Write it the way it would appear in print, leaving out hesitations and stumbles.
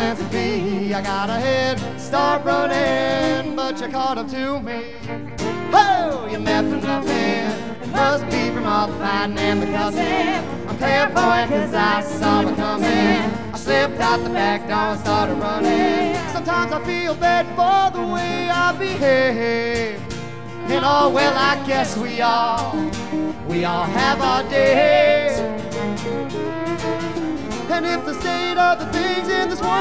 meant to be. I got ahead, start running, but you caught up to me. Oh, you meffing nothing. It must be from all the fighting and the cussing. I'm clairvoyant 'cause I saw it coming. I slipped out the back door and started running. Sometimes I feel bad for the way I behave. And oh, well, I guess we all have our days. And if the state of the things in this world